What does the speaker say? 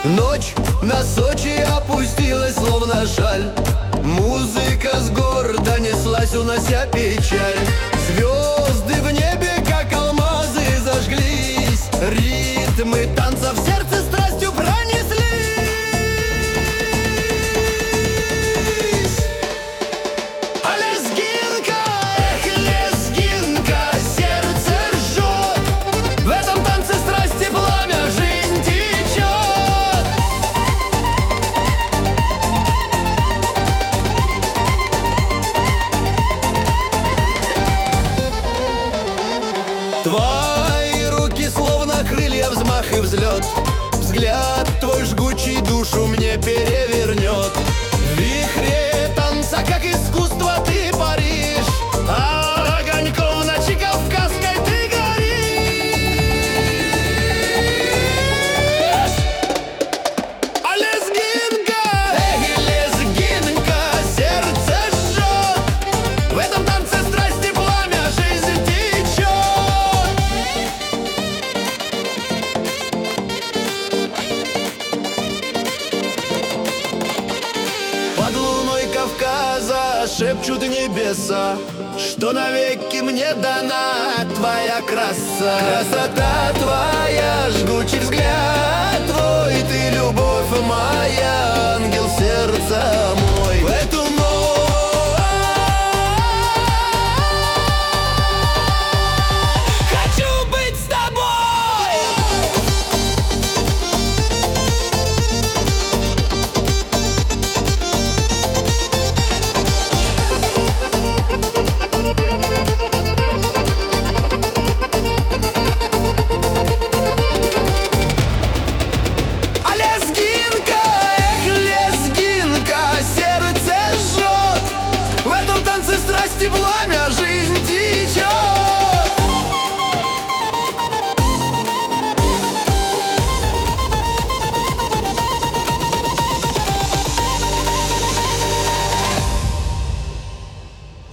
Ночь на Сочи опустилась, словно шаль. Музыка с гор донеслась, унося печаль. Звезды в небе, как алмазы, зажглись. Ритмы танца в сердце страстью пронеслись. А лезгинка, эх, лезгинка, сердце жжет. В этом танце страсти пламя, жизнь течет. Твои руки словно крылья, взмах и взлет. Взгляд твой жгучий душу мне перевернет. В вихре танца, как искусство, ты паришь, а огоньком в ночи кавказской ты горишь. А лезгинка, эх, лезгинка, сердце жжет. В этом танце страсти пламя, жизнь течет. Под луной Кавказа шепчут небеса, что навеки мне дана твоя краса. Красота твоя, жгучий взгляд,